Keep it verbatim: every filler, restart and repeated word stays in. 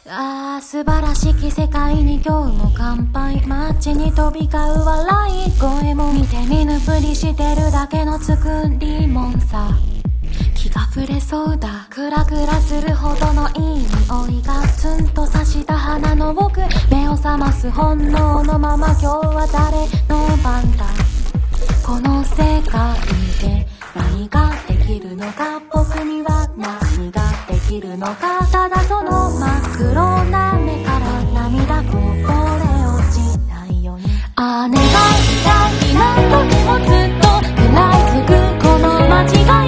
ああ素晴らしき世界に今日も乾杯。街に飛び交う笑い声も見て見ぬふりしてるだけの作りもんさ。気が触れそうだ。クラクラするほどのいい匂いがツンと刺した鼻の奥。目を覚ます本能のまま今日は誰の番だ。この世界で何ができるのか、僕には何ができるのか。ただその真っ黒な目から涙こぼれ落ちないように。ああ願いたい何度でもずっと食らいつくこの間違い